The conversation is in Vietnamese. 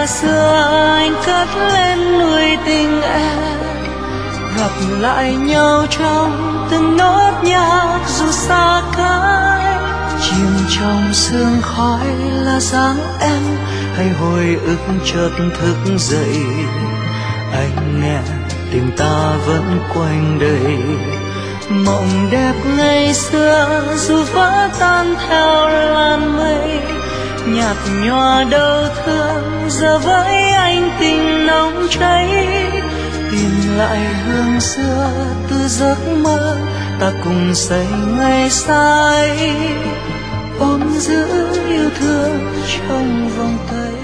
thơ xưa anh cất lên nuôi tình em, gặp lại nhau trong từng nốt nhạc dù xa cách. Chìm trong sương khói là dáng em, hay hồi ức chợt thức dậy. Anh nghe tim ta vẫn quanh đây, mộng đẹp ngày xưa dù vỡ tan theo làn mây. Nhạt nhòa đau thương giờ với anh tình nóng cháy, tìm lại hương xưa từ giấc mơ ta cùng say ngày say, ôm giữ yêu thương trong vòng tay.